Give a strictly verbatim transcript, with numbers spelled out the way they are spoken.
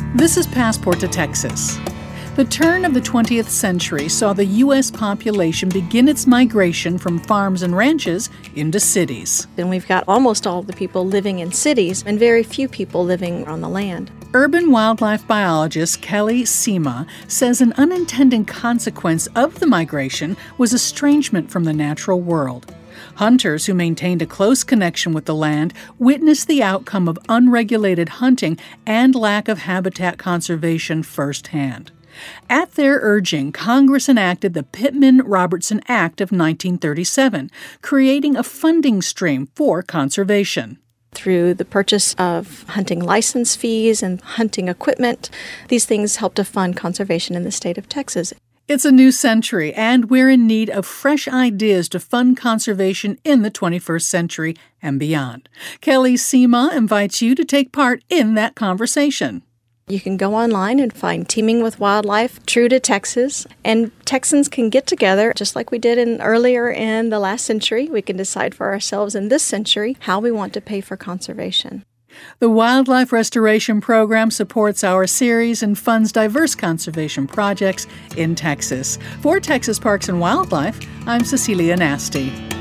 This is Passport to Texas. The turn of the twentieth century saw the U S population begin its migration from farms and ranches into cities. And we've got almost all of the people living in cities and very few people living on the land. Urban wildlife biologist Kelly Sima says an unintended consequence of the migration was estrangement from the natural world. Hunters who maintained a close connection with the land witnessed the outcome of unregulated hunting and lack of habitat conservation firsthand. At their urging, Congress enacted the Pittman-Robertson Act of nineteen thirty-seven, creating a funding stream for conservation. Through the purchase of hunting license fees and hunting equipment, these things help to fund conservation in the state of Texas. It's a new century, and we're in need of fresh ideas to fund conservation in the twenty-first century and beyond. Kelly Sima invites you to take part in that conversation. You can go online and find Teaming with Wildlife, True to Texas, and Texans can get together, just like we did in earlier in the last century. We can decide for ourselves in this century how we want to pay for conservation. The Wildlife Restoration Program supports our series and funds diverse conservation projects in Texas. For Texas Parks and Wildlife, I'm Cecilia Nasty.